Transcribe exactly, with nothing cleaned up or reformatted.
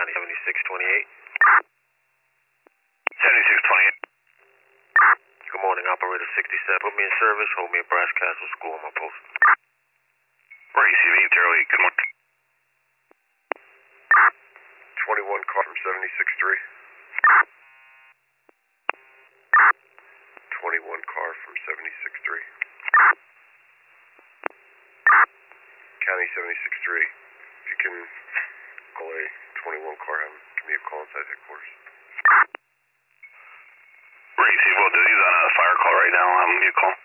County seventy-six twenty-eight. seventy-six twenty-eight. Good morning, operator sixty-seven. Put me in service, hold me at Brass Castle School on my post. Receive eight zero eight, good morning. twenty-one car from seventy-six three. twenty-one car from seventy-six three. County seventy-six three. If you can call a twenty-one car, have him give me a call inside headquarters. Receive, will do. He's on a fire call right now. I'm going to give you a call.